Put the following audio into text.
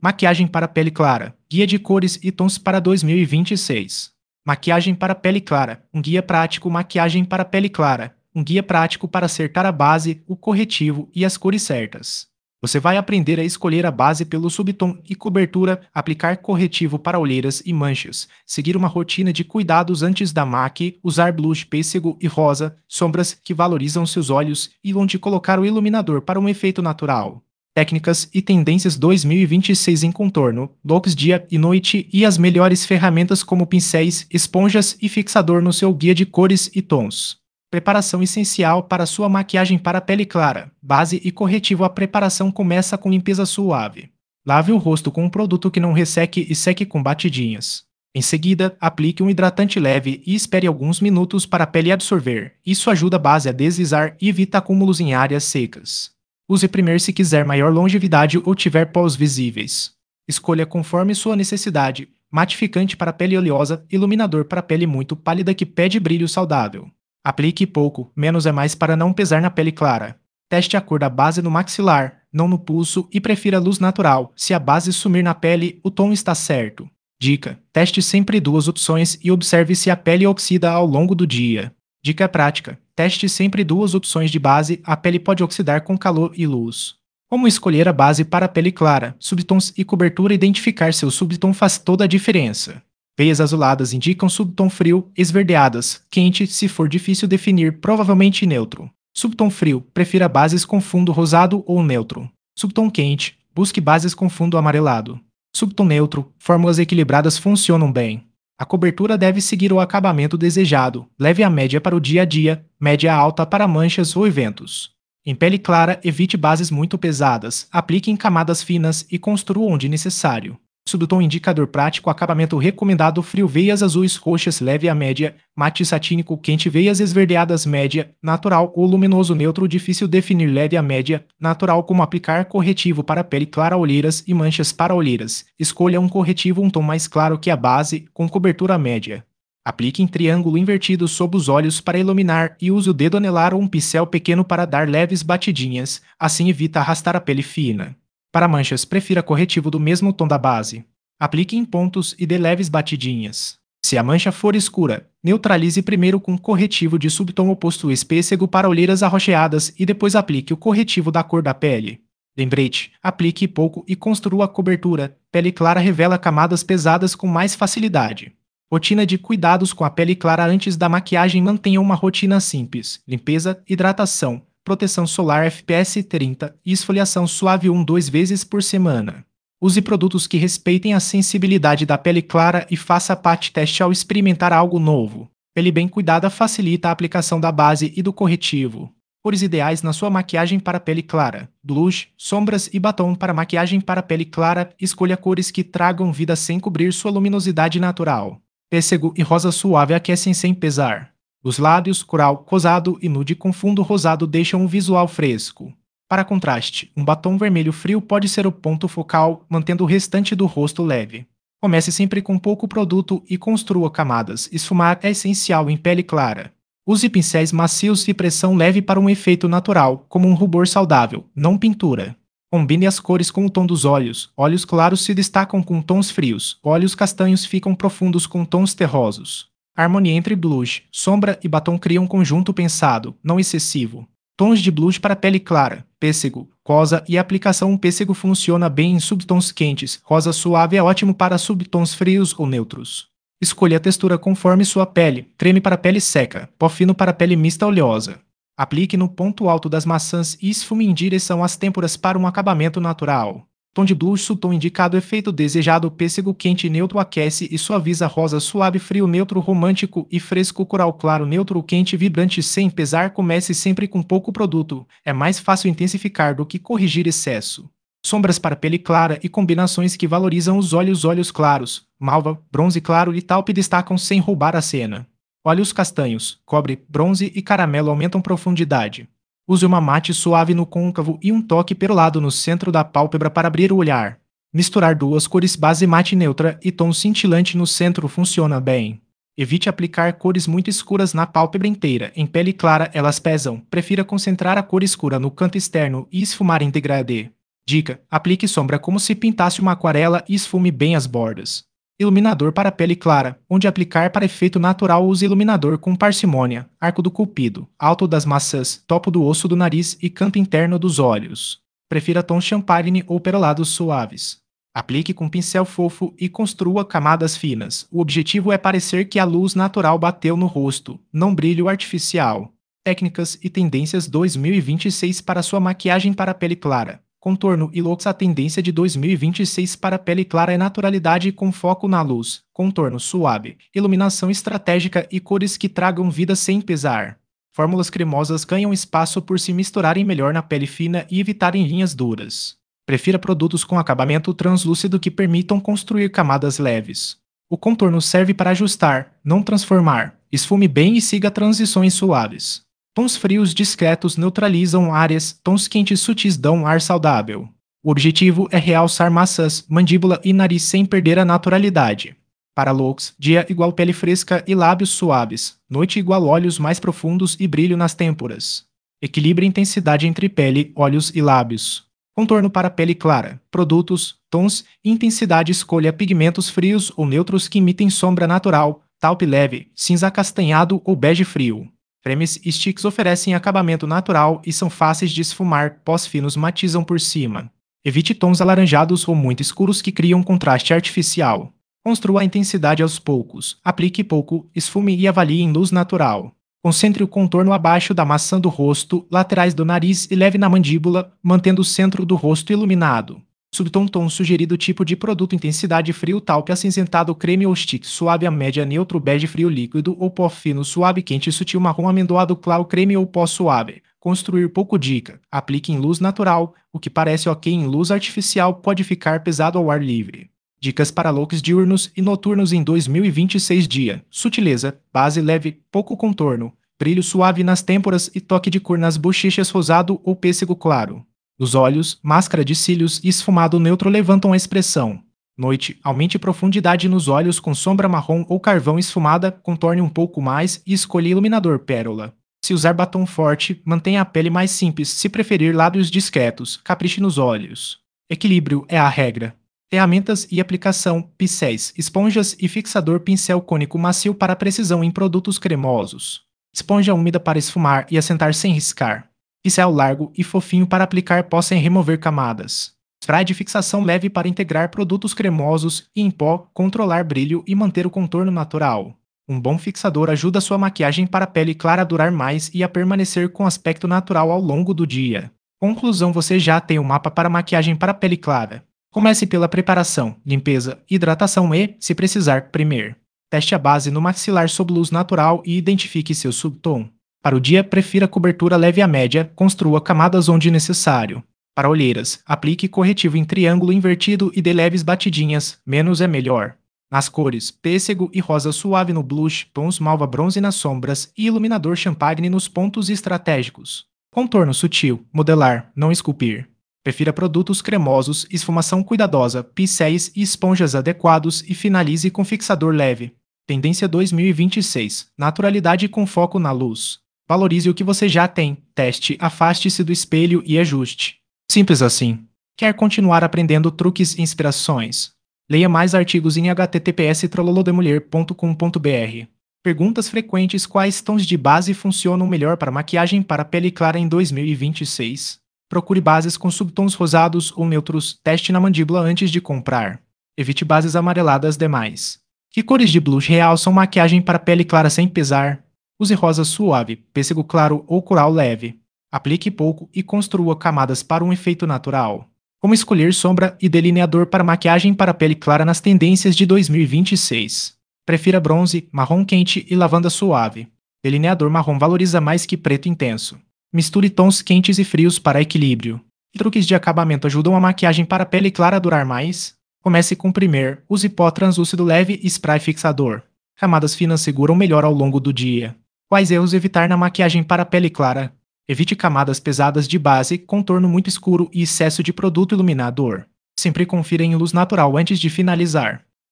Maquiagem para pele clara. Guia de cores e tons para 2026. Maquiagem para pele clara. Um guia prático. Maquiagem para pele clara. Um guia prático para acertar a base, o corretivo e as cores certas. Você vai aprender a escolher a base pelo subtom e cobertura, aplicar corretivo para olheiras e manchas, seguir uma rotina de cuidados antes da make, usar blush pêssego e rosa, sombras que valorizam seus olhos e onde colocar o iluminador para um efeito natural. Técnicas e tendências 2026 em contorno, looks dia e noite e as melhores ferramentas como pincéis, esponjas e fixador no seu guia de cores e tons. Preparação essencial para sua maquiagem para pele clara. Base e corretivo. A preparação começa com limpeza suave. Lave o rosto com um produto que não resseque e seque com batidinhas. Em seguida, aplique um hidratante leve e espere alguns minutos para a pele absorver. Isso ajuda a base a deslizar e evita acúmulos em áreas secas. Use primer se quiser maior longevidade ou tiver poros visíveis. Escolha conforme sua necessidade. Matificante para pele oleosa, iluminador para pele muito pálida que pede brilho saudável. Aplique pouco, menos é mais para não pesar na pele clara. Teste a cor da base no maxilar, não no pulso e prefira luz natural. Se a base sumir na pele, o tom está certo. Dica: teste sempre duas opções e observe se a pele oxida ao longo do dia. Dica prática: teste sempre duas opções de base, a pele pode oxidar com calor e luz. Como escolher a base para a pele clara, subtons e cobertura? Identificar seu subtom faz toda a diferença. Veias azuladas indicam subtom frio, esverdeadas, quente se for difícil definir, provavelmente neutro. Subtom frio, prefira bases com fundo rosado ou neutro. Subtom quente, busque bases com fundo amarelado. Subtom neutro, fórmulas equilibradas funcionam bem. A cobertura deve seguir o acabamento desejado, leve a média para o dia a dia, média alta para manchas ou eventos. Em pele clara, evite bases muito pesadas, aplique em camadas finas e construa onde necessário. Subtom indicador prático. Acabamento recomendado: frio, veias azuis roxas leve a média, mate satínico quente, veias esverdeadas média, natural ou luminoso neutro difícil definir leve a média, natural. Como aplicar corretivo para pele clara, olheiras e manchas para olheiras. Escolha um corretivo um tom mais claro que a base, com cobertura média. Aplique em triângulo invertido sob os olhos para iluminar e use o dedo anelar ou um pincel pequeno para dar leves batidinhas, assim evita arrastar a pele fina. Para manchas, prefira corretivo do mesmo tom da base. Aplique em pontos e dê leves batidinhas. Se a mancha for escura, neutralize primeiro com corretivo de subtom oposto pêssego para olheiras arroxeadas e depois aplique o corretivo da cor da pele. Lembrete, aplique pouco e construa a cobertura. Pele clara revela camadas pesadas com mais facilidade. Rotina de cuidados com a pele clara antes da maquiagem. Mantenha uma rotina simples: limpeza, hidratação, proteção solar FPS 30 e esfoliação suave 1-2 vezes por semana. Use produtos que respeitem a sensibilidade da pele clara e faça patch teste ao experimentar algo novo. Pele bem cuidada facilita a aplicação da base e do corretivo. Cores ideais na sua maquiagem para pele clara: blush, sombras e batom. Para maquiagem para pele clara, escolha cores que tragam vida sem cobrir sua luminosidade natural. Pêssego e rosa suave aquecem sem pesar. Os lábios, coral, rosado e nude com fundo rosado deixam um visual fresco. Para contraste, um batom vermelho frio pode ser o ponto focal, mantendo o restante do rosto leve. Comece sempre com pouco produto e construa camadas. Esfumar é essencial em pele clara. Use pincéis macios e pressão leve para um efeito natural, como um rubor saudável, não pintura. Combine as cores com o tom dos olhos. Olhos claros se destacam com tons frios, olhos castanhos ficam profundos com tons terrosos. A harmonia entre blush, sombra e batom cria um conjunto pensado, não excessivo. Tons de blush para pele clara: pêssego, rosa e aplicação. Pêssego funciona bem em subtons quentes, rosa suave é ótimo para subtons frios ou neutros. Escolha a textura conforme sua pele: creme para pele seca, pó fino para pele mista oleosa. Aplique no ponto alto das maçãs e esfume em direção às têmporas para um acabamento natural. Tom de blush, subtom indicado, efeito desejado: pêssego quente neutro aquece e suaviza, rosa suave frio neutro romântico e fresco, coral claro neutro quente vibrante sem pesar. Comece sempre com pouco produto, é mais fácil intensificar do que corrigir excesso. Sombras para pele clara e combinações que valorizam os olhos: olhos claros, malva, bronze claro e taupe destacam sem roubar a cena. Olhos castanhos, cobre, bronze e caramelo aumentam profundidade. Use uma mate suave no côncavo e um toque perolado no centro da pálpebra para abrir o olhar. Misturar duas cores: base mate neutra e tom cintilante no centro funciona bem. Evite aplicar cores muito escuras na pálpebra inteira. Em pele clara, elas pesam. Prefira concentrar a cor escura no canto externo e esfumar em degradê. Dica: aplique sombra como se pintasse uma aquarela e esfume bem as bordas. Iluminador para pele clara, onde aplicar para efeito natural use iluminador com parcimônia, arco do cupido, alto das maçãs, topo do osso do nariz e canto interno dos olhos. Prefira tons champagne ou perolados suaves. Aplique com pincel fofo e construa camadas finas. O objetivo é parecer que a luz natural bateu no rosto, não brilho artificial. Técnicas e tendências 2026 para sua maquiagem para pele clara. Contorno e looks. A tendência de 2026 para pele clara é naturalidade com foco na luz, contorno suave, iluminação estratégica e cores que tragam vida sem pesar. Fórmulas cremosas ganham espaço por se misturarem melhor na pele fina e evitarem linhas duras. Prefira produtos com acabamento translúcido que permitam construir camadas leves. O contorno serve para ajustar, não transformar. Esfume bem e siga transições suaves. Tons frios discretos neutralizam áreas, tons quentes sutis dão um ar saudável. O objetivo é realçar maçãs, mandíbula e nariz sem perder a naturalidade. Para looks, dia igual pele fresca e lábios suaves, noite igual olhos mais profundos e brilho nas têmporas. Equilibre a intensidade entre pele, olhos e lábios. Contorno para pele clara, produtos, tons e intensidade. Escolha pigmentos frios ou neutros que imitem sombra natural, taupe leve, cinza acastanhado ou bege frio. Cremes e sticks oferecem acabamento natural e são fáceis de esfumar, pós finos matizam por cima. Evite tons alaranjados ou muito escuros que criam contraste artificial. Construa a intensidade aos poucos, aplique pouco, esfume e avalie em luz natural. Concentre o contorno abaixo da maçã do rosto, laterais do nariz e leve na mandíbula, mantendo o centro do rosto iluminado. Subtom sugerido. Tipo de produto: intensidade frio, taupe acinzentado, creme ou stick, suave a média, neutro, bege frio, líquido ou pó fino, suave, quente, sutil, marrom, amendoado, claro, creme ou pó suave. Construir pouco. Dica: aplique em luz natural. O que parece ok em luz artificial pode ficar pesado ao ar livre. Dicas para looks diurnos e noturnos em 2026. Dia: sutileza, base leve, pouco contorno, brilho suave nas têmporas e toque de cor nas bochechas, rosado ou pêssego claro. Os olhos, máscara de cílios e esfumado neutro levantam a expressão. Noite, aumente profundidade nos olhos com sombra marrom ou carvão esfumada, contorne um pouco mais e escolha iluminador pérola. Se usar batom forte, mantenha a pele mais simples. Se preferir lábios discretos, capriche nos olhos. Equilíbrio é a regra. Ferramentas e aplicação: pincéis, esponjas e fixador. Pincel cônico macio para precisão em produtos cremosos. Esponja úmida para esfumar e assentar sem riscar. Pincel largo e fofinho para aplicar pó sem remover camadas. Spray de fixação leve para integrar produtos cremosos e em pó, controlar brilho e manter o contorno natural. Um bom fixador ajuda sua maquiagem para pele clara a durar mais e a permanecer com aspecto natural ao longo do dia. Conclusão: você já tem um mapa para maquiagem para pele clara. Comece pela preparação, limpeza, hidratação e, se precisar, primer. Teste a base no maxilar sob luz natural e identifique seu subtom. Para o dia, prefira cobertura leve a média, construa camadas onde necessário. Para olheiras, aplique corretivo em triângulo invertido e dê leves batidinhas, menos é melhor. Nas cores, pêssego e rosa suave no blush, tons malva bronze nas sombras e iluminador champagne nos pontos estratégicos. Contorno sutil, modelar, não esculpir. Prefira produtos cremosos, esfumação cuidadosa, pincéis e esponjas adequados e finalize com fixador leve. Tendência 2026, naturalidade com foco na luz. Valorize o que você já tem, teste, afaste-se do espelho e ajuste. Simples assim. Quer continuar aprendendo truques e inspirações? Leia mais artigos em https://trololodemulher.com.br. Perguntas frequentes: quais tons de base funcionam melhor para maquiagem para pele clara em 2026? Procure bases com subtons rosados ou neutros, teste na mandíbula antes de comprar. Evite bases amareladas demais. Que cores de blush realçam maquiagem para pele clara sem pesar? Use rosa suave, pêssego claro ou coral leve. Aplique pouco e construa camadas para um efeito natural. Como escolher sombra e delineador para maquiagem para pele clara nas tendências de 2026? Prefira bronze, marrom quente e lavanda suave. Delineador marrom valoriza mais que preto intenso. Misture tons quentes e frios para equilíbrio. Truques de acabamento ajudam a maquiagem para pele clara a durar mais? Comece com primer, use pó translúcido leve e spray fixador. Camadas finas seguram melhor ao longo do dia. Quais erros evitar na maquiagem para pele clara? Evite camadas pesadas de base, contorno muito escuro e excesso de produto iluminador. Sempre confira em luz natural antes de finalizar.